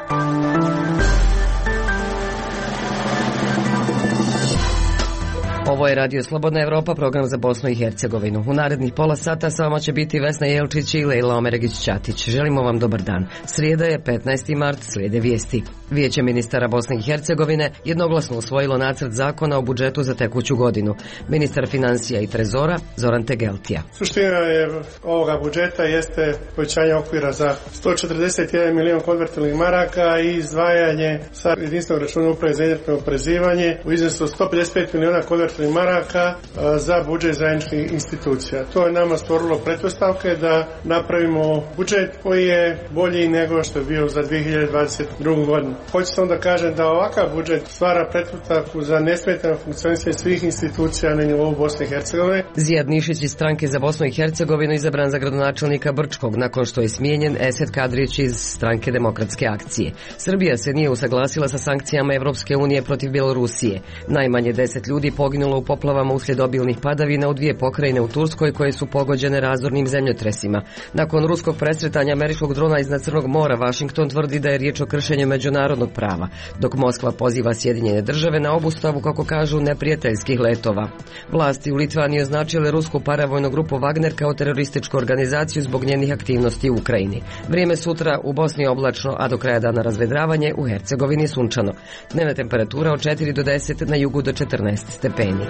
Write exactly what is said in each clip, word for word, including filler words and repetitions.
Ovo je Radio Slobodna Evropa, program za Bosnu i Hercegovinu. U narednih pola sata s vama će biti Vesna Jelčić i Lejla Omeregić-Ćatić. Želimo vam dobar dan. Srijeda je petnaesti mart, slijede vijesti. Vijeće ministara Bosne i Hercegovine jednoglasno usvojilo nacrt zakona o budžetu za tekuću godinu. Ministar financija i trezora Zoran Tegeltija. Suština je ovoga budžeta jeste povećanje okvira za sto četrdeset jedan milion konvertibilnih maraka i izdvajanje sa jedinstvenog računa uprave za indirektno oporezivanje u iznosu od sto pedeset pet miliona konvertibilnih maraka za budžet zajedničkih institucija. To je nama stvorilo pretpostavke da napravimo budžet koji je bolji nego što je bio za dvije hiljade dvadeset drugu godinu. Hoću samo da kažem da ovakav budžet stvara pretpostavku za nesmetano funkcionisanje svih institucija na nivou Bosne i Hercegovine. Zijad Nišić iz stranke za Bosnu i Hercegovinu izabran za gradonačelnika Brčkog nakon što je smijenjen Esed Kadrić iz stranke Demokratske akcije. Srbija se nije usaglasila sa sankcijama Evropske unije protiv Bjelorusije. Najmanje deset ljudi poginulo u poplavama uslijed obilnih padavina u dvije pokrajine u Turskoj koje su pogođene razornim zemljotresima. Nakon ruskog presretanja američkog drona iznad Crnog mora, Washington tvrdi da je riječ o kršenju međunarodnog prava, dok Moskva poziva Sjedinjene države na obustavu, kako kažu, neprijateljskih letova. Vlasti u Litvaniji označile rusku paravojnu grupu Wagner kao terorističku organizaciju zbog njenih aktivnosti u Ukrajini. Vrijeme sutra u Bosni je oblačno, a do kraja dana razvedravanje, u Hercegovini sunčano. Dnevna temperatura od četiri do deset, na jugu do četrnaest stepeni.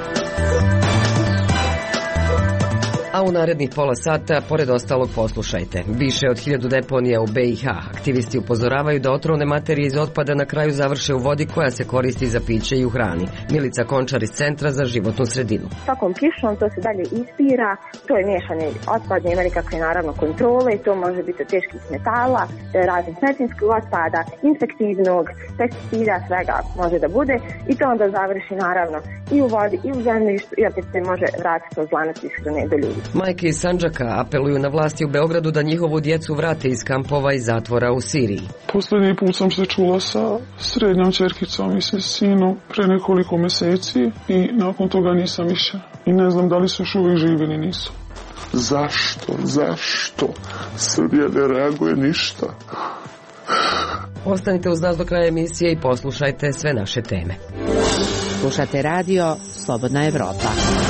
A u narednih pola sata, pored ostalog, poslušajte. Više od hiljadu deponija u B i H. Aktivisti upozoravaju da otrovne materije iz otpada na kraju završe u vodi koja se koristi za piće i u hrani. Milica Končar iz Centra za životnu sredinu. Svakom kišom to se dalje ispira, to je miješanje otpad, nema nikakve naravno kontrole, to može biti od teških metala, raznih medicinskog otpada, infektivnog, pesticida, svega može da bude i to onda završi naravno i u vodi i u zemljištu i opet se može vratiti od lanac ishrane do ljudi. Majke iz Sandžaka apeluju na vlasti u Beogradu da njihovu djecu vrate iz kampova i zatvora u Siriji. Posljednji put sam se čula sa srednjom ćerkicom i sa sinom pre nekoliko mjeseci i nakon toga nisam više. I ne znam da li su još uvijek živi ili nisu. Zašto? Zašto? Srbija ne reaguje ništa. Ostanite uz nas do kraja emisije i poslušajte sve naše teme. Slušate radio Slobodna Evropa.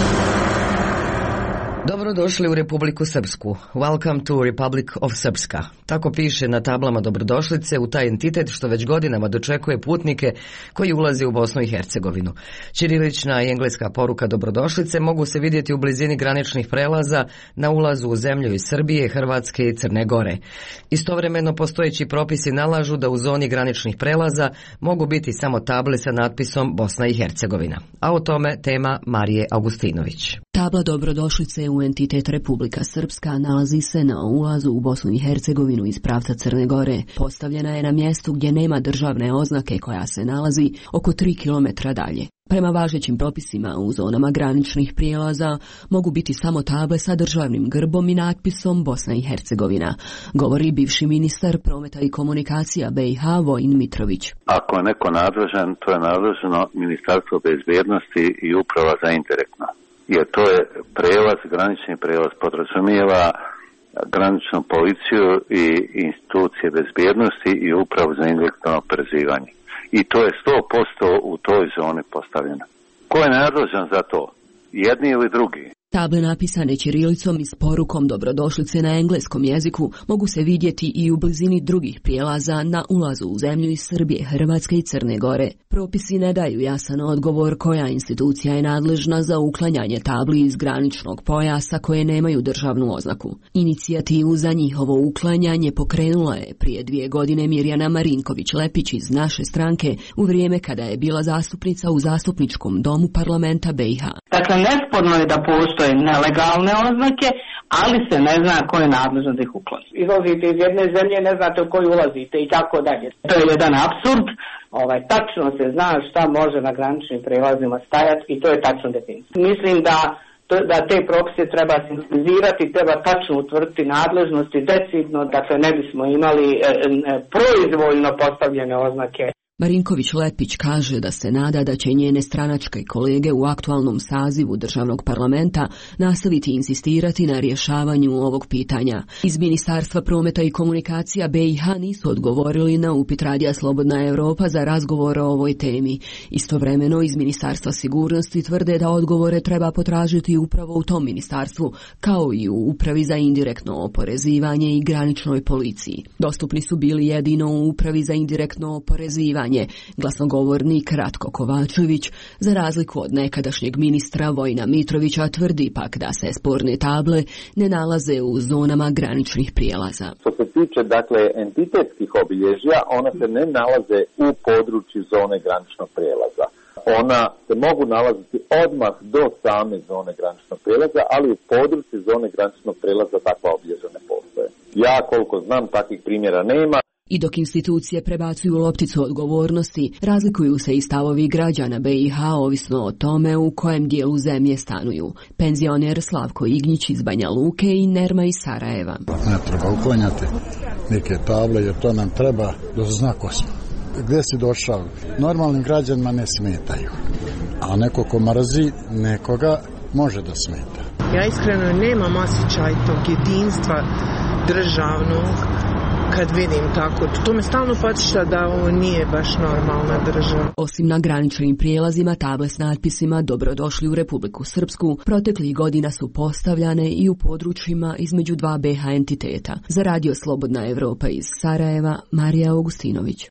Dobrodošli u Republiku Srpsku. Welcome to Republic of Srpska. Tako piše na tablama dobrodošlice u taj entitet što već godinama dočekuje putnike koji ulaze u Bosnu i Hercegovinu. Ćirilična i engleska poruka dobrodošlice mogu se vidjeti u blizini graničnih prelaza na ulazu u zemlju iz Srbije, Hrvatske i Crne Gore. Istovremeno postojeći propisi nalažu da u zoni graničnih prelaza mogu biti samo table sa natpisom Bosna i Hercegovina. A o tome tema Marije Augustinović. Tabla dobrodošlice u entitet Republika Srpska nalazi se na ulazu u Bosnu i Hercegovinu iz pravca Crne Gore. Postavljena je na mjestu gdje nema državne oznake koja se nalazi oko tri kilometra dalje. Prema važećim propisima u zonama graničnih prijelaza mogu biti samo table sa državnim grbom i natpisom Bosna i Hercegovina, govori bivši ministar prometa i komunikacija B i H Vojin Mitrović. Ako je neko nadležan, to je nadležno Ministarstvo bezbjednosti i Uprava za indirektno. Jer to je prelaz, granični prelaz podrazumijeva graničnu policiju i institucije bezbjednosti i Upravu za indirektno oporezivanje. I to je sto posto u toj zoni postavljeno. Ko je nadležan za to? Jedni ili drugi? Table napisane ćirilicom i s porukom dobrodošlice na engleskom jeziku mogu se vidjeti i u blizini drugih prijelaza na ulazu u zemlju iz Srbije, Hrvatske i Crne Gore. Propisi ne daju jasan odgovor koja institucija je nadležna za uklanjanje tabli iz graničnog pojasa koje nemaju državnu oznaku. Inicijativu za njihovo uklanjanje pokrenula je prije dvije godine Mirjana Marinković-Lepić iz naše stranke u vrijeme kada je bila zastupnica u zastupničkom domu parlamenta B i H. Dakle, nesporno je da postoje nelegalne oznake, ali se ne zna ko je nadležan da ih ukloni. Izlazite iz jedne zemlje, ne znate u koju ulazite i tako dalje. To je jedan apsurd. Ovaj, tačno se zna šta može na graničnim prelazima stajati i to je tačno definicija. Mislim da, to, da te propise treba sintetizirati, treba tačno utvrditi nadležnosti decidno, dakle ne bismo imali e, e, proizvoljno postavljene oznake. Marinković-Lepić kaže da se nada da će njene stranačke kolege u aktualnom sazivu državnog parlamenta nastaviti insistirati na rješavanju ovog pitanja. Iz Ministarstva prometa i komunikacija B i H nisu odgovorili na upit Radija Slobodna Evropa za razgovor o ovoj temi. Istovremeno iz Ministarstva sigurnosti tvrde da odgovore treba potražiti upravo u tom ministarstvu, kao i u Upravi za indirektno oporezivanje i graničnoj policiji. Dostupni su bili jedino u Upravi za indirektno oporezivanje. Glasnogovornik Ratko Kovačević, za razliku od nekadašnjeg ministra Vojina Mitrovića, tvrdi pak da se sporne table ne nalaze u zonama graničnih prijelaza. Što se tiče dakle entitetskih obilježja, ona se ne nalaze u području zone graničnog prijelaza. Ona se mogu nalaziti odmah do same zone graničnog prijelaza, ali u području zone graničnog prijelaza takva obilježja ne postoje. Ja koliko znam takvih primjera nema. I dok institucije prebacuju lopticu odgovornosti, razlikuju se i stavovi građana B i H ovisno o tome u kojem dijelu zemlje stanuju. Penzioner Slavko Ignjić iz Banja Luke i Nerma iz Sarajeva. Ne treba uklanjati neke table jer to nam treba da se zna ko smo. Gdje si došao? Normalnim građanima ne smetaju, a neko ko mrzi nekoga može da smeta. Ja iskreno nemam osjećaj tog jedinstva državnog. Kad vidim tako, to me stalno podsjeća da ovo nije baš normalna država. Osim na graničnim prijelazima, table s natpisima Dobrodošli u Republiku Srpsku proteklih godina su postavljane i u područjima između dva B H entiteta. Za Radio Slobodna Evropa iz Sarajeva, Marija Augustinović.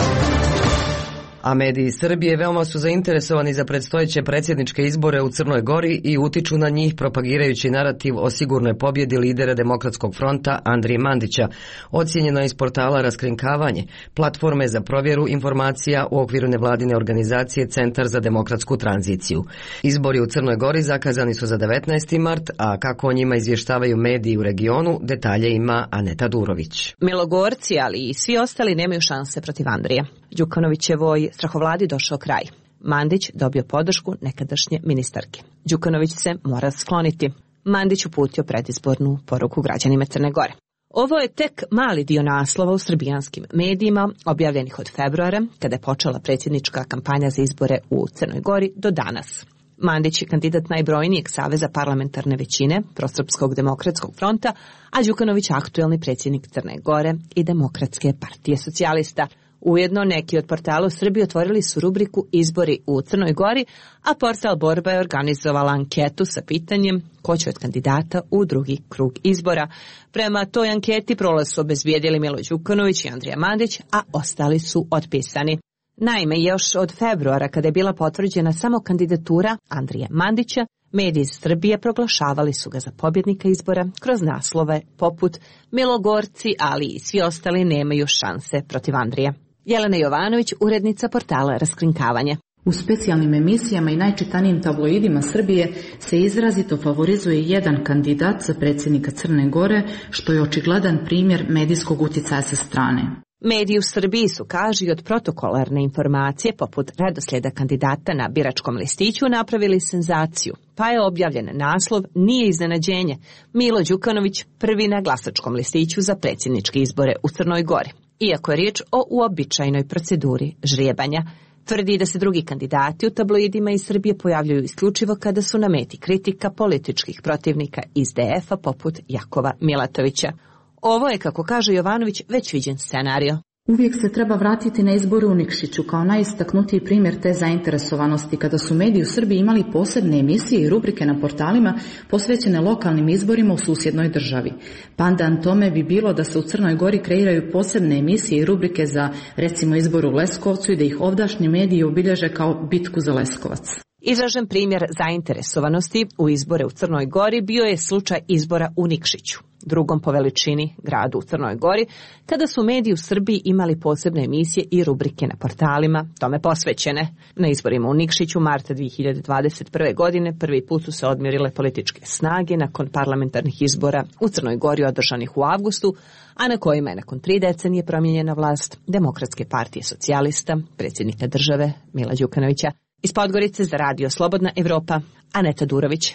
A mediji Srbije veoma su zainteresovani za predstojeće predsjedničke izbore u Crnoj Gori i utiču na njih propagirajući narativ o sigurnoj pobjedi lidera Demokratskog fronta Andrije Mandića, ocijenjeno iz portala Raskrinkavanje, platforme za provjeru informacija u okviru nevladine organizacije Centar za demokratsku tranziciju. Izbori u Crnoj Gori zakazani su za devetnaesti mart, a kako o njima izvještavaju mediji u regionu, detalje ima Aneta Durović. Milogorci, ali i svi ostali nemaju šanse protiv Andrije. Đukanovićevoj strahovladi došao kraj. Mandić dobio podršku nekadašnje ministarke. Đukanović se mora skloniti. Mandić uputio predizbornu poruku građanima Crne Gore. Ovo je tek mali dio naslova u srbijanskim medijima, objavljenih od februara, kada je počela predsjednička kampanja za izbore u Crnoj Gori, do danas. Mandić je kandidat najbrojnijeg saveza parlamentarne većine, Prosrpskog demokratskog fronta, a Đukanović aktuelni predsjednik Crne Gore i Demokratske partije socijalista. Ujedno neki od portala u Srbiji otvorili su rubriku Izbori u Crnoj Gori, a portal Borba je organizovala anketu sa pitanjem ko će od kandidata u drugi krug izbora. Prema toj anketi prolaz su obezbijedili Milo Đukanović i Andrija Mandić, a ostali su otpisani. Naime, još od februara, kada je bila potvrđena samo kandidatura Andrije Mandića, mediji Srbije proglašavali su ga za pobjednika izbora kroz naslove poput Milogorci, ali i svi ostali nemaju šanse protiv Andrije. Jelena Jovanović, urednica portala Raskrinkavanje. U specijalnim emisijama i najčitanijim tabloidima Srbije se izrazito favorizuje jedan kandidat za predsjednika Crne Gore, što je očigledan primjer medijskog utjecaja sa strane. Mediji u Srbiji su, kaži, od protokolarne informacije poput redoslijeda kandidata na biračkom listiću napravili senzaciju, pa je objavljen naslov Nije iznenađenje, Milo Đukanović prvi na glasačkom listiću za predsjedničke izbore u Crnoj Gori. Iako je riječ o uobičajenoj proceduri žrijebanja, tvrdi da se drugi kandidati u tabloidima iz Srbije pojavljuju isključivo kada su na meti kritika političkih protivnika iz D F-a poput Jakova Milatovića. Ovo je, kako kaže Jovanović, već viđen scenario. Uvijek se treba vratiti na izbore u Nikšiću kao najistaknutiji primjer te zainteresovanosti kada su mediji u Srbiji imali posebne emisije i rubrike na portalima posvećene lokalnim izborima u susjednoj državi. Pandan tome bi bilo da se u Crnoj Gori kreiraju posebne emisije i rubrike za, recimo, izbor u Leskovcu i da ih ovdašnji mediji obilježe kao bitku za Leskovac. Izražen primjer zainteresovanosti u izbore u Crnoj Gori bio je slučaj izbora u Nikšiću, drugom po veličini gradu u Crnoj Gori, kada su mediji u Srbiji imali posebne emisije i rubrike na portalima tome posvećene. Na izborima u Nikšiću marta dvije hiljade dvadeset prve. godine prvi put su se odmjerile političke snage nakon parlamentarnih izbora u Crnoj Gori održanih u avgustu, a na kojima je nakon tri decenije promijenjena vlast Demokratske partije socijalista, predsjednika države Mila Đukanovića. Iz Podgorice za Radio Slobodna Evropa, Aneta Durović.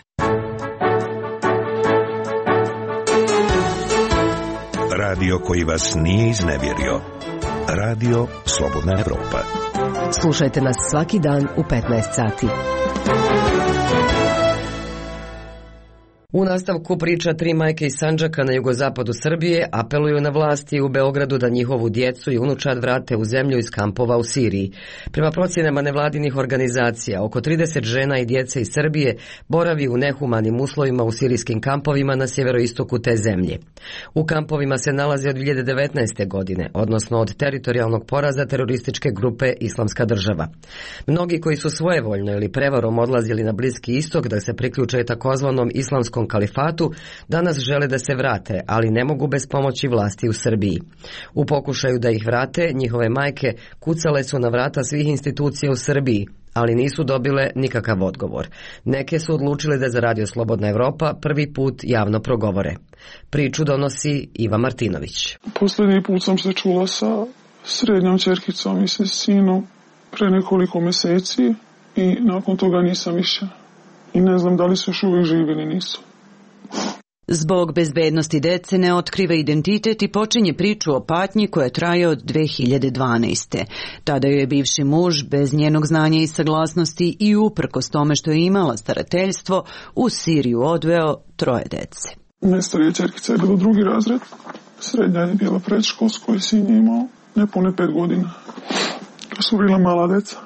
Radio koji vas nije iznevjerio. Radio Slobodna Evropa. Slušajte nas svaki dan u petnaest sati. U nastavku priča tri majke iz Sandžaka na jugozapadu Srbije apeluju na vlasti u Beogradu da njihovu djecu i unučad vrate u zemlju iz kampova u Siriji. Prema procjenama nevladinih organizacija, oko trideset žena i djece iz Srbije boravi u nehumanim uslovima u sirijskim kampovima na sjeveroistoku te zemlje. U kampovima se nalaze od dvije hiljade devetnaeste. godine, odnosno od teritorijalnog poraza terorističke grupe Islamska država. Mnogi koji su svojevoljno ili prevarom odlazili na Bliski istok da se priključe takozvanom islamskom kalifatu, danas žele da se vrate, ali ne mogu bez pomoći vlasti u Srbiji. U pokušaju da ih vrate, njihove majke kucale su na vrata svih institucija u Srbiji, ali nisu dobile nikakav odgovor. Neke su odlučile da za Radio Slobodna Evropa prvi put javno progovore. Priču donosi Iva Martinović. Posljednji put sam se čula sa srednjom ćerkicom i sa sinom pre nekoliko mjeseci i nakon toga nisam više. I ne znam da li su još uvijek živi ili nisu. Zbog bezbednosti dece ne otkriva identitet i počinje priču o patnji koja traje od dve hiljade dvanaeste. Tada joj je bivši muž, bez njenog znanja i saglasnosti i uprkos tome što je imala starateljstvo, u Siriju odveo troje dece. Najstarija ćerkica je bila drugi razred, srednja je bila predškolsko i sin je imao nepune pet godina. To su bila mala deca.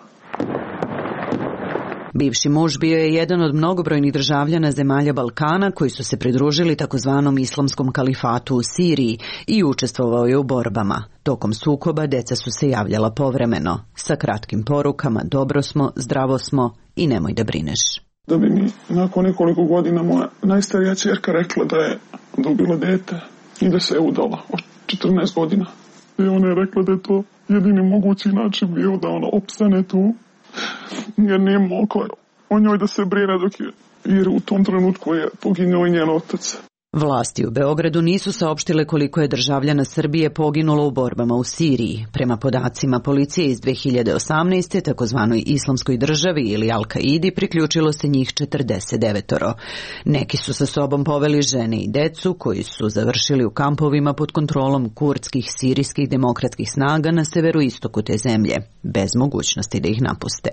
Bivši muž bio je jedan od mnogobrojnih državljana zemalja Balkana koji su se pridružili takozvanom islamskom kalifatu u Siriji i učestvovao je u borbama. Tokom sukoba deca su se javljala povremeno, sa kratkim porukama: dobro smo, zdravo smo i nemoj da brineš. Da bi mi nakon nekoliko godina moja najstarija ćerka rekla da je dobila dete i da se je udala od četrnaest godina. I ona je rekla da je to jedini mogući način bio da ona opstane tu, jer nije mogla o njoj da se brine dok je, jer u tom trenutku je poginuo i njen otac. Vlasti u Beogradu nisu saopštile koliko je državljana Srbije poginulo u borbama u Siriji. Prema podacima policije iz dve hiljade osamnaeste. takozvanoj Islamskoj državi ili Al-Kaidi priključilo se njih četrdeset devet. Neki su sa sobom poveli žene i decu koji su završili u kampovima pod kontrolom kurdskih sirijskih demokratskih snaga na severoistoku te zemlje, bez mogućnosti da ih napuste.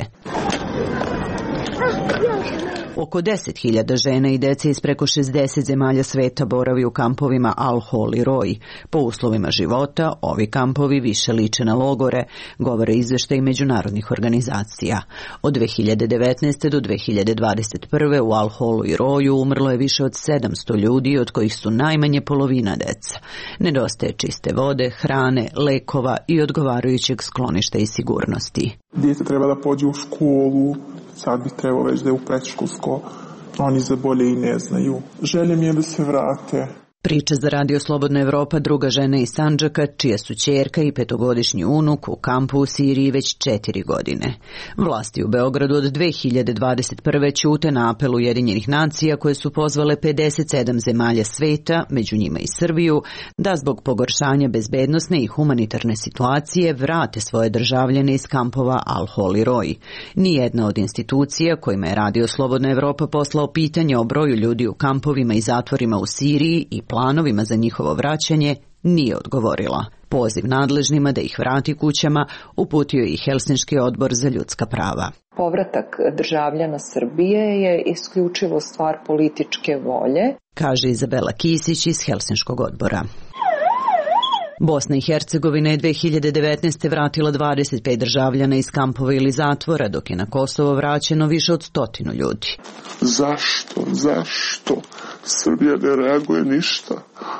Oko deset hiljada žena i dece iz preko šezdeset zemalja sveta boravi u kampovima Al-Hol i Roj. Po uslovima života, ovi kampovi više liče na logore, govore izveštaji međunarodnih organizacija. Od dve hiljade devetnaeste. do dve hiljade dvadeset prve. u Al-Holu i Roju umrlo je više od sedamsto ljudi, od kojih su najmanje polovina deca. Nedostaje čiste vode, hrane, lekova i odgovarajućeg skloništa i sigurnosti. Dijete treba da pođe u školu, sad bi trebalo već da je u predškolsko, oni za bolje i ne znaju. Želje mi je da se vrate. Priča za Radio Slobodna Evropa druga žena iz Sandžaka, čija su ćerka i petogodišnji unuk u kampu u Siriji već četiri godine. Vlasti u Beogradu od dve hiljade dvadeset prve. ćute na apel Ujedinjenih nacija koje su pozvale pedeset sedam zemalja sveta, među njima i Srbiju, da zbog pogoršanja bezbednosne i humanitarne situacije vrate svoje državljane iz kampova Al-Hol i Roj. Nijedna od institucija kojima je Radio Slobodna Evropa poslao pitanje o broju ljudi u kampovima i zatvorima u Siriji i planovima za njihovo vraćanje nije odgovorila. Poziv nadležnima da ih vrati kućama uputio i Helsinški odbor za ljudska prava. Povratak državljana Srbije je isključivo stvar političke volje, kaže Izabela Kisić iz Helsinškog odbora. Bosna i Hercegovina je dve hiljade devetnaeste. vratila dvadeset pet državljana iz kampova ili zatvora, dok je na Kosovo vraćeno više od stotinu ljudi. Zašto? Zašto? Srbija ne reaguje ništa.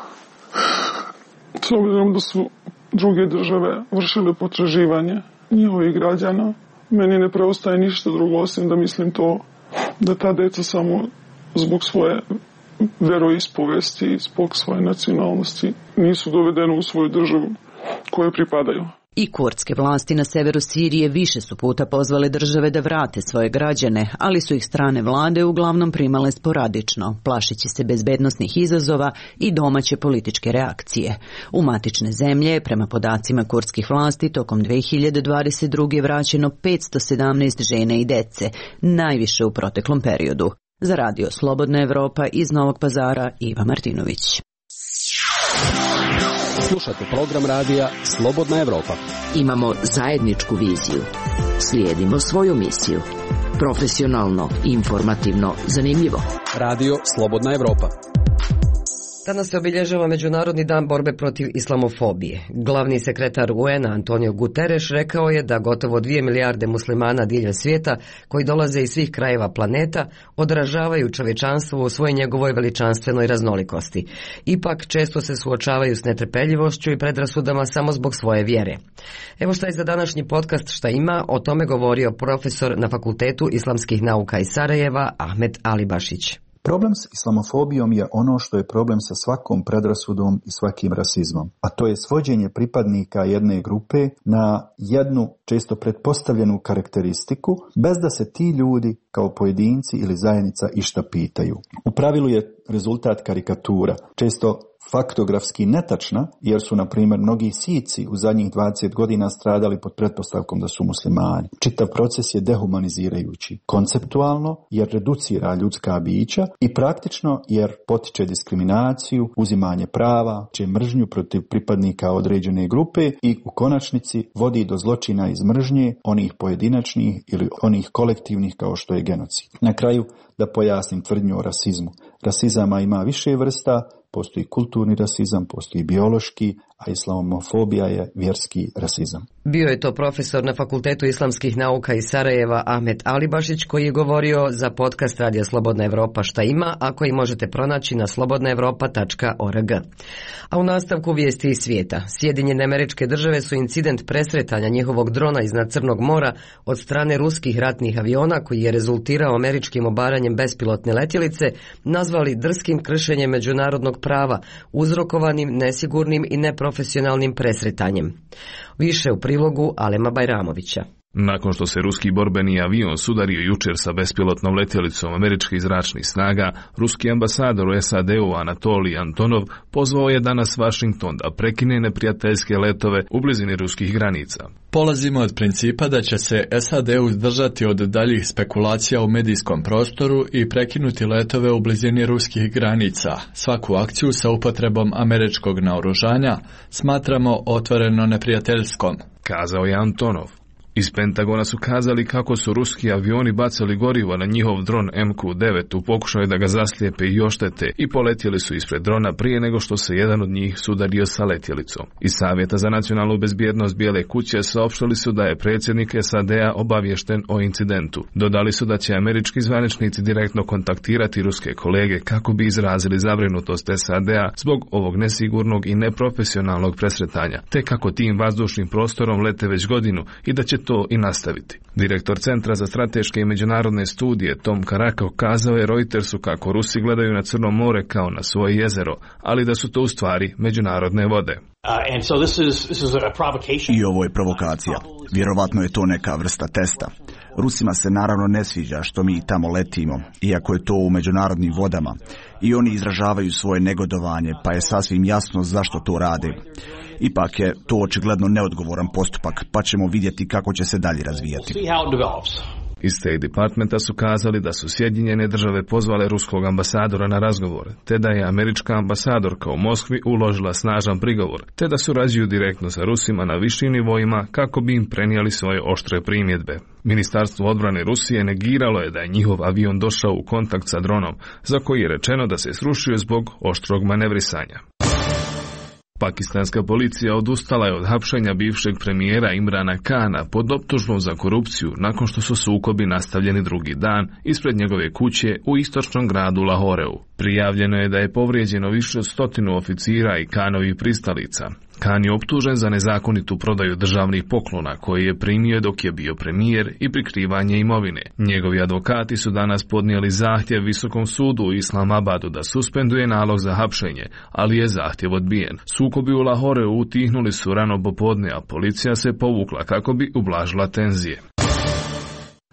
S obzirom da su druge države vršile potraživanje njihovih građana, meni ne preostaje ništa drugo osim da mislim to, da ta deca samo zbog svoje veroispovesti i zbog svoje nacionalnosti nisu dovedene u svoju državu koje pripadaju. I kurdske vlasti na severu Sirije više su puta pozvale države da vrate svoje građane, ali su ih strane vlade uglavnom primale sporadično, plašeći se bezbednosnih izazova i domaće političke reakcije. U matične zemlje, prema podacima kurdskih vlasti, tokom dve hiljade dvadeset druge. vraćeno petsto sedamnaest žena i dece, najviše u proteklom periodu. Za Radio Slobodna Evropa iz Novog Pazara, Iva Martinović. Slušate program radija Slobodna Evropa. Imamo zajedničku viziju. Slijedimo svoju misiju. Profesionalno, informativno, zanimljivo. Radio Slobodna Evropa. Danas se obilježava Međunarodni dan borbe protiv islamofobije. Glavni sekretar U N-a Antonio Guterres rekao je da gotovo dvije milijarde muslimana diljem svijeta, koji dolaze iz svih krajeva planeta, odražavaju čovječanstvo u svojoj njegovoj veličanstvenoj raznolikosti. Ipak često se suočavaju s netrpeljivošću i predrasudama samo zbog svoje vjere. Evo šta je za današnji podcast Šta ima, o tome govorio profesor na Fakultetu islamskih nauka iz Sarajeva Ahmet Alibašić. Problem s islamofobijom je ono što je problem sa svakom predrasudom i svakim rasizmom, a to je svođenje pripadnika jedne grupe na jednu često pretpostavljenu karakteristiku, bez da se ti ljudi kao pojedinci ili zajednica išta pitaju. U pravilu je rezultat karikatura, često faktografski netačna, jer su, na primjer, mnogi Sici u zadnjih dvadeset godina stradali pod pretpostavkom da su muslimani. Čitav proces je dehumanizirajući, konceptualno jer reducira ljudska bića i praktično jer potiče diskriminaciju, uzimanje prava, če mržnju protiv pripadnika određene grupe i u konačnici vodi do zločina iz mržnje, onih pojedinačnih ili onih kolektivnih kao što je genocid. Na kraju da pojasnim tvrdnju o rasizmu. Rasizama ima više vrsta, postoji kulturni rasizam, postoji biološki, a islamofobija je vjerski rasizam. Bio je to profesor na Fakultetu islamskih nauka iz Sarajeva Ahmet Alibašić, koji je govorio za podcast Radija Slobodna Evropa Šta ima, a koji možete pronaći na slobodna evropa tačka org. A u nastavku vijesti iz svijeta. Sjedinjene Američke Države su incident presretanja njihovog drona iznad Crnog mora od strane ruskih ratnih aviona, koji je rezultirao američkim obaranjem bespilotne letjelice, nazvali drskim kršenjem međunarodnog prava, uzrokovanim nesigurnim i neprofesionalnim presretanjem. Više u prilogu Alema Bajramovića. Nakon što se ruski borbeni avion sudario jučer sa bespilotnom letjelicom američkih zračnih snaga, ruski ambasador u S A D-u Anatolij Antonov pozvao je danas Washington da prekine neprijateljske letove u blizini ruskih granica. Polazimo od principa da će se S A D uzdržati od daljih spekulacija u medijskom prostoru i prekinuti letove u blizini ruskih granica. Svaku akciju sa upotrebom američkog naoružanja smatramo otvoreno neprijateljskom, kazao je Antonov. Iz Pentagona su kazali kako su ruski avioni bacali gorivo na njihov dron M Q devet u pokušaju da ga zaslijepe i oštete i poletjeli su ispred drona prije nego što se jedan od njih sudario sa letjelicom. Iz Savjeta za nacionalnu bezbjednost Bijele kuće saopštili su da je predsjednik S A D-a obaviješten o incidentu. Dodali su da će američki zvaničnici direktno kontaktirati ruske kolege kako bi izrazili zabrinutost S A D-a zbog ovog nesigurnog i neprofesionalnog presretanja, te kako tim vazdušnim prostorom lete već godinu i da će to i nastaviti. Direktor Centra za strateške i međunarodne studije Tom Karakov kazao je Reutersu kako Rusi gledaju na Crno more kao na svoje jezero, ali da su to u stvari međunarodne vode. I ovo je provokacija. Vjerovatno je to neka vrsta testa. Rusima se naravno ne sviđa što mi tamo letimo, iako je to u međunarodnim vodama. I oni izražavaju svoje negodovanje, pa je sasvim jasno zašto to rade. Ipak je to očigledno neodgovoran postupak, pa ćemo vidjeti kako će se dalje razvijati. Iz State Departmenta su kazali da su Sjedinjene Države pozvale ruskog ambasadora na razgovor, te da je američka ambasadorka u Moskvi uložila snažan prigovor, te da surađuju direktno sa Rusima na višim nivoima kako bi im prenijeli svoje oštre primjedbe. Ministarstvo odbrane Rusije negiralo je da je njihov avion došao u kontakt sa dronom, za koji je rečeno da se srušio zbog oštrog manevrisanja. Pakistanska policija odustala je od hapšenja bivšeg premijera Imrana Kana pod optužbom za korupciju nakon što su sukobi nastavljeni drugi dan ispred njegove kuće u istočnom gradu Lahoreu. Prijavljeno je da je povrijeđeno više od stotinu oficira i Kanovih pristalica. Kan je optužen za nezakonitu prodaju državnih poklona koje je primio dok je bio premijer i prikrivanje imovine. Njegovi advokati su danas podnijeli zahtjev Visokom sudu u Islamabadu da suspenduje nalog za hapšenje, ali je zahtjev odbijen. Sukobi u Lahoreu utihnuli su rano popodne, a policija se povukla kako bi ublažila tenzije.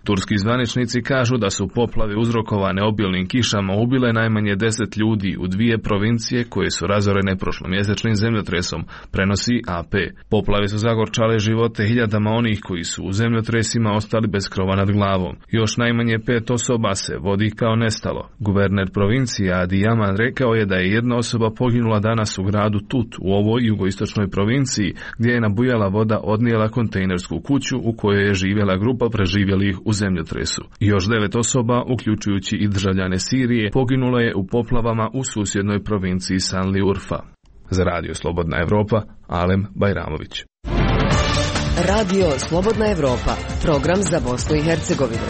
Turski zvaničnici kažu da su poplave uzrokovane obilnim kišama ubile najmanje deset ljudi u dvije provincije koje su razorene prošlomjesečnim zemljotresom, prenosi A P. Poplave su zagorčale živote hiljadama onih koji su u zemljotresima ostali bez krova nad glavom. Još najmanje pet osoba se vodi kao nestalo. Guverner provincije Adi Yaman rekao je da je jedna osoba poginula danas u gradu Tut u ovoj jugoistočnoj provinciji, gdje je nabujala voda odnijela kontejnersku kuću u kojoj je živjela grupa preživjelih u zemljotresu. Još devet osoba, uključujući i državljane Sirije, poginulo je u poplavama u susjednoj provinciji Sanli Urfa. Za Radio Slobodna Evropa, Alem Bajramović. Radio Slobodna Evropa, program za Bosnu i Hercegovinu.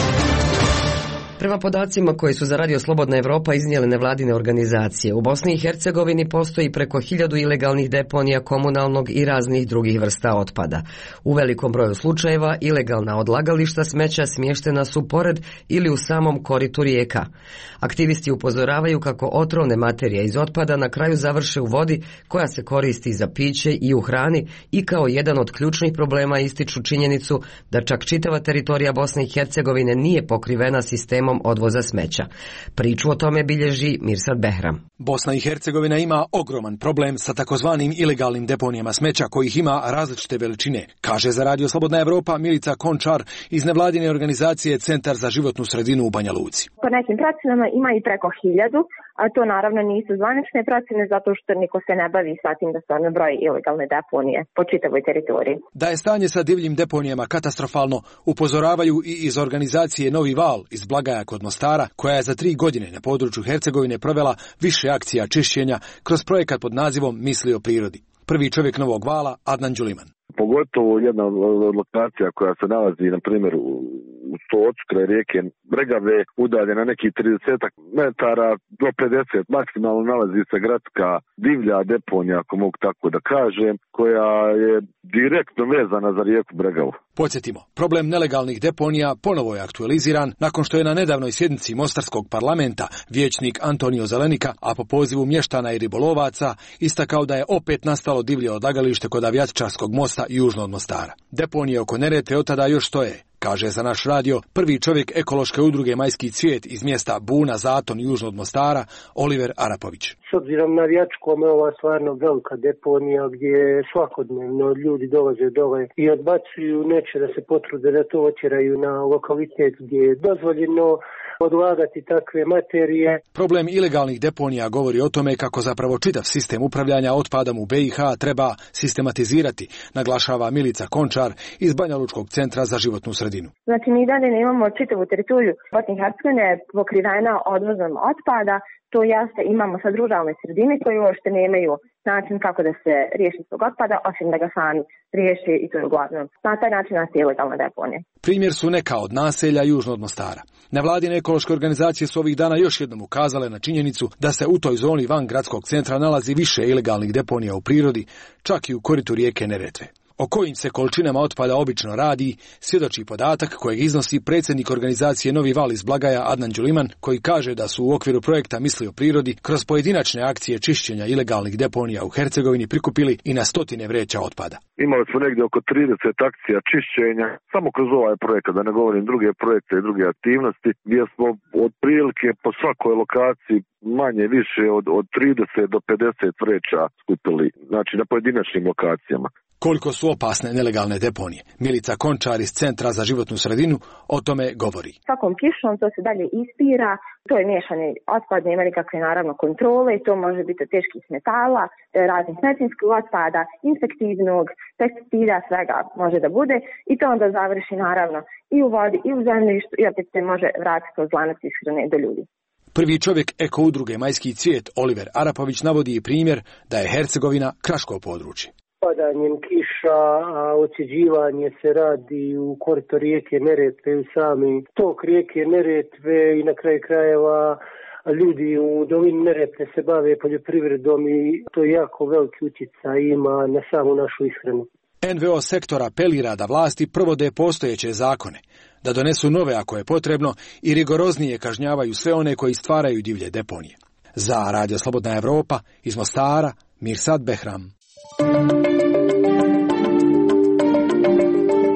Prema podacima koji su za Radio Slobodna Evropa iznijele nevladine organizacije, u Bosni i Hercegovini postoji preko hiljadu ilegalnih deponija komunalnog i raznih drugih vrsta otpada. U velikom broju slučajeva ilegalna odlagališta smeća smještena su pored ili u samom koritu rijeka. Aktivisti upozoravaju kako otrovne materije iz otpada na kraju završe u vodi koja se koristi za piće i u hrani i kao jedan od ključnih problema ističu činjenicu da čak čitava teritorija Bosne i Hercegovine nije pokrivena sistemom odvoza smeća. Priču o tome bilježi Mirsad Behram. Bosna i Hercegovina ima ogroman problem sa takozvanim ilegalnim deponijama smeća kojih ima različite veličine, kaže za Radio Slobodna Evropa Milica Končar iz nevladine organizacije Centar za životnu sredinu u Banja Luci. Po nekim procenama ima i preko hiljadu, a to naravno nisu zvanične procene zato što niko se ne bavi sa tim da se ono broji ilegalne deponije po čitavoj teritoriji. Da je stanje sa divljim deponijama katastrofalno, upozoravaju i iz organizacije Novi val iz Blagaja kod Mostara, koja je za tri godine na području Hercegovine provela više akcija čišćenja kroz projekat pod nazivom Misli o prirodi. Prvi čovjek Novog vala, Adnan Đuliman. Pogotovo jedna od lokacija koja se nalazi, na primjer, u Stocu, kraj rijeke Bregave, udaljena nekih trideset metara do pedeset, maksimalno nalazi se gradska divlja deponija, ako mogu tako da kažem, koja je direktno vezana za rijeku Bregavu. Podsjetimo, problem nelegalnih deponija ponovo je aktualiziran nakon što je na nedavnoj sjednici Mostarskog parlamenta vijećnik Antonio Zelenika, a po pozivu mještana i ribolovaca, istakao da je opet nastalo divlje odlagalište kod Avijatičarskog mosta južno od Mostara. Deponije oko Neretve od tada još stoje, kaže za naš radio prvi čovjek ekološke udruge Majski cvijet iz mjesta Buna, Zaton, južno od Mostara, Oliver Arapović. S obzirom na Avijatičkom je ova stvarno velika deponija gdje svakodnevno ljudi dolaze dole i odbacuju, neće da se potrude da to otjeraju na lokalitet gdje je dozvoljeno odlagati takve materije. Problem ilegalnih deponija govori o tome kako zapravo čitav sistem upravljanja otpadom u B i H treba sistematizirati, naglašava Milica Končar iz Banja Lučkog centra za životnu sredinu. Znači mi dalje nemamo čitavu teritoriju Bosne i Hercegovine pokrivena odvozom otpada, to jeste imamo sad ruralne sredine koje uopšte nemaju način kako da se riješi svog otpada, osim da ga sami riješi i to je uglavnom. Na taj način nastaje ilegalna deponija. Primjer su neka od naselja južno od Mostara. Nevladine ekološke organizacije su ovih dana još jednom ukazale na činjenicu da se u toj zoni van gradskog centra nalazi više ilegalnih deponija u prirodi, čak i u koritu rijeke Neretve. O kojim se količinama otpada obično radi, svjedoči podatak kojeg iznosi predsjednik organizacije Novi val iz Blagaja Adnan Đuliman, koji kaže da su u okviru projekta Misli o prirodi kroz pojedinačne akcije čišćenja ilegalnih deponija u Hercegovini prikupili i na stotine vreća otpada. Imali smo negdje oko trideset akcija čišćenja, samo kroz ovaj projekat, da ne govorim druge projekte i druge aktivnosti, gdje smo otprilike po svakoj lokaciji manje više od, od trideset do pedeset vreća skupili, znači na pojedinačnim lokacijama. Koliko su opasne nelegalne deponije? Milica Končar iz Centra za životnu sredinu o tome govori. Svakom kišom to se dalje ispira, to je miješani otpad, nema nikakve naravno kontrole, to može biti od teških metala, raznih medicinskog otpada, infektivnog, pesticida, svega može da bude i to onda završi naravno i u vodi i u zemljištu i opet se može vratiti od lanac ishrane do ljudi. Prvi čovjek eko udruge Majski cvijet Oliver Arapović navodi i primjer da je Hercegovina kraško područje. Padanjem kiša, a ocjeđivanje se radi u korito rijeke Neretve, u sami tok rijeke Neretve i na kraju krajeva ljudi u dolini Neretve se bave poljoprivredom i to jako veliki utjecaj ima na samu našu ishranu. N V O sektora apelira da vlasti provode postojeće zakone, da donesu nove ako je potrebno i rigoroznije kažnjavaju sve one koji stvaraju divlje deponije. Za Radio Slobodna Evropa iz Mostara, Mirsad Behram.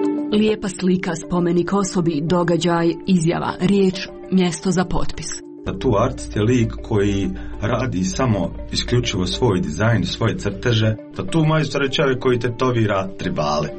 Lijepa slika, spomenik osobi, događaj, izjava, riječ, mjesto za potpis. Tu artist je lik koji radi samo isključivo svoj dizajn, svoje crteže. Da tu majstor je čovjek koji tetovira tribale.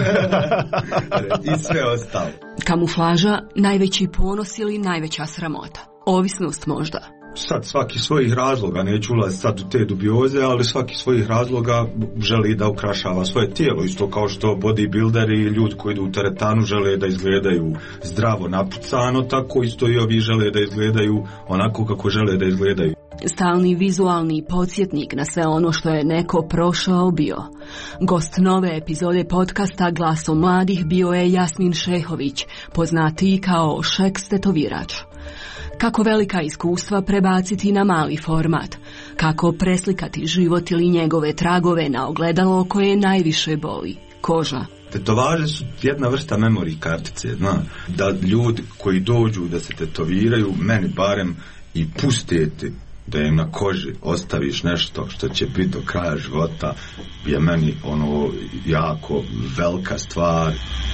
I sve ostalo. Kamuflaža, najveći ponos ili najveća sramota? Ovisnost možda. Sad svaki svojih razloga, neću ulaziti sad u te dubioze, ali svaki svojih razloga želi da ukrašava svoje tijelo, isto kao što bodybuilderi i ljudi koji idu u teretanu žele da izgledaju zdravo napucano, tako isto i ovi žele da izgledaju onako kako žele da izgledaju. Stalni vizualni podsjetnik na sve ono što je neko prošao bio. Gost nove epizode podcasta Glasom mladih bio je Jasmin Šehović, poznatiji kao Šeks tetovirač. Kako velika iskustva prebaciti na mali format, kako preslikati život ili njegove tragove na ogledalo koje najviše boli, koža. Tetovaže su jedna vrsta memory kartice, zna, da ljudi koji dođu da se tetoviraju, meni barem i pustite da im na koži ostaviš nešto što će biti do kraja života, je meni ono jako velika stvar.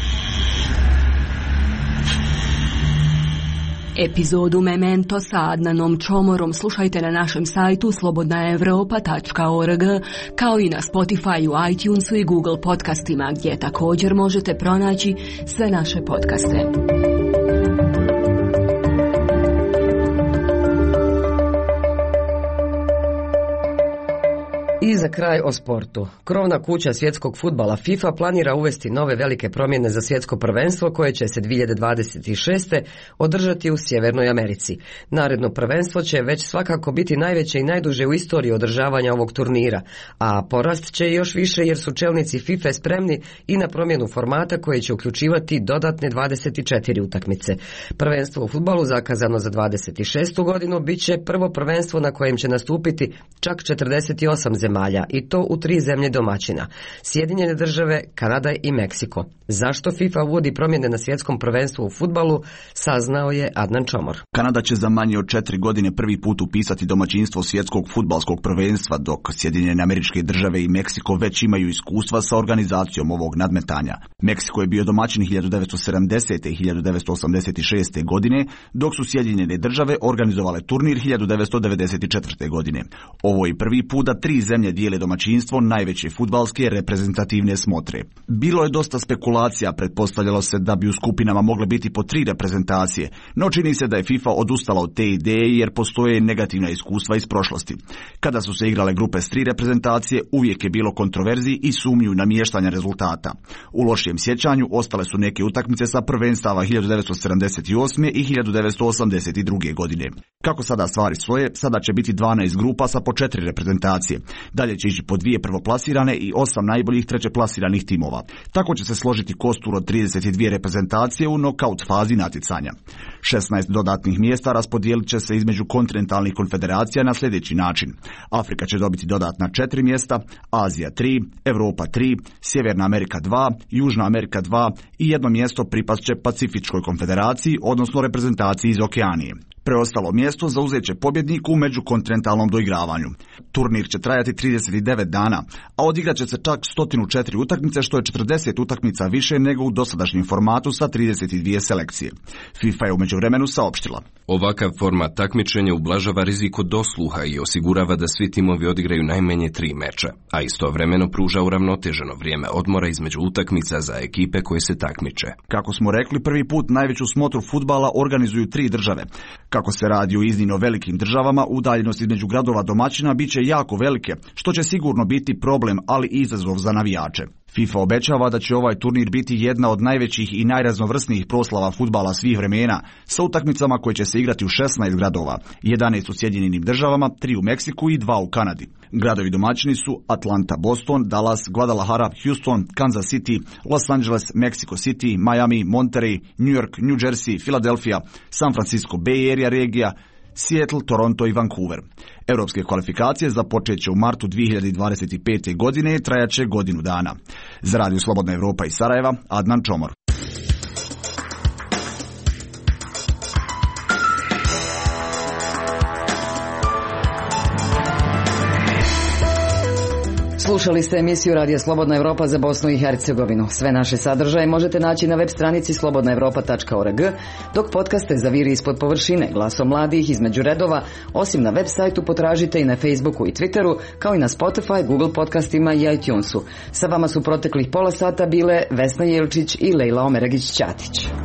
Epizodu Memento sa Adnanom Čomorom slušajte na našem sajtu slobodna evropa tačka org, kao i na Spotify, iTunesu i Google podcastima, gdje također možete pronaći sve naše podcaste. I za kraj o sportu. Krovna kuća svjetskog fudbala FIFA planira uvesti nove velike promjene za svjetsko prvenstvo koje će se dvije hiljade dvadeset šeste. održati u Sjevernoj Americi. Naredno prvenstvo će već svakako biti najveće i najduže u istoriji održavanja ovog turnira, a porast će još više jer su čelnici FIFA spremni i na promjenu formata koje će uključivati dodatne dvadeset četiri utakmice. Prvenstvo u fudbalu zakazano za dvadeset šestu godinu bit će prvo prvenstvo na kojem će nastupiti čak četrdeset osam zemalja. I to u tri zemlje domaćina, Sjedinjene države, Kanada i Meksiko. Zašto FIFA uvodi promjene na svjetskom prvenstvu u fudbalu, saznao je Adnan Čomor. Kanada će za manje od četiri godine prvi put upisati domaćinstvo svjetskog fudbalskog prvenstva, dok Sjedinjene Američke Države i Meksiko već imaju iskustva sa organizacijom ovog nadmetanja. Meksiko je bio domaćin hiljadu devetsto sedamdesete. i hiljadu devetsto osamdeset šeste. godine, dok su Sjedinjene Države organizovale turnir hiljadu devetsto devedeset četvrte. godine. Ovo je prvi put da tri zemlje dijele domaćinstvo najveće fudbalske reprezentativne smotre. Bilo je dosta spekulacija, pretpostavljalo se da bi u skupinama mogle biti po tri reprezentacije, no čini se da je FIFA odustala od te ideje jer postoje negativna iskustva iz prošlosti. Kada su se igrale grupe s tri reprezentacije, uvijek je bilo kontroverziji i sumnju na mještanje rezultata. U lošijem sjećanju ostale su neke utakmice sa prvenstava hiljadu devetsto sedamdeset osme. i hiljadu devetsto osamdeset druge. godine. Kako sada stvari stoje, sada će biti dvanaest grupa sa po četiri reprezentacije. Dalje će ići po dvije prvoplasirane i osam najboljih trećeplasiranih timova. Tako će se složiti kostur od trideset dvije reprezentacije u nokaut fazi natjecanja. šesnaest dodatnih mjesta raspodijelit će se između kontinentalnih konfederacija na sljedeći način. Afrika će dobiti dodatna četiri mjesta, Azija tri, Europa tri, Sjeverna Amerika dva, Južna Amerika dva i jedno mjesto pripast će Pacifičkoj konfederaciji, odnosno reprezentaciji iz Okeanije. Preostalo mjesto zauzet će pobjednik u međukontinentalnom doigravanju. Turnir će trajati trideset devet dana, a odigrat će se čak sto četiri utakmice, što je četrdeset utakmica više nego u dosadašnjem formatu sa trideset dvije selekcije. FIFA je u međuvremenu saopštila: ovakav format takmičenja ublažava rizik od dosluha i osigurava da svi timovi odigraju najmanje tri meča, a istovremeno pruža uravnoteženo vrijeme odmora između utakmica za ekipe koje se takmiče. Kako smo rekli, prvi put najveću smotru fudbala organizuju tri države. Kako se radi o iznimno velikim državama, udaljenost između gradova domaćina bit će jako velike, što će sigurno biti problem, ali i izazov za navijače. FIFA obećava da će ovaj turnir biti jedna od najvećih i najraznovrsnijih proslava fudbala svih vremena, sa utakmicama koje će se igrati u šesnaest gradova, jedanaest u Sjedinjenim državama, tri u Meksiku i dva u Kanadi. Gradovi domaćini su Atlanta, Boston, Dallas, Guadalajara, Houston, Kansas City, Los Angeles, Mexico City, Miami, Monterey, New York, New Jersey, Philadelphia, San Francisco Bay Area regija, Seattle, Toronto i Vancouver. Europske kvalifikacije započet će u martu dvije hiljade dvadeset pete. godine i trajaće godinu dana. Za Radio Slobodna Evropa iz Sarajeva, Adnan Čomor. Slušali ste emisiju Radija Slobodna Evropa za Bosnu i Hercegovinu. Sve naše sadržaje možete naći na web stranici slobodna evropa tačka org, dok podcaste Zaviri ispod površine, Glasom mladih, Između redova, osim na web sajtu potražite i na Facebooku i Twitteru, kao i na Spotify, Google podcastima i iTunesu. Sa vama su proteklih pola sata bile Vesna Jelčić i Lejla Omeragić-Ćatić.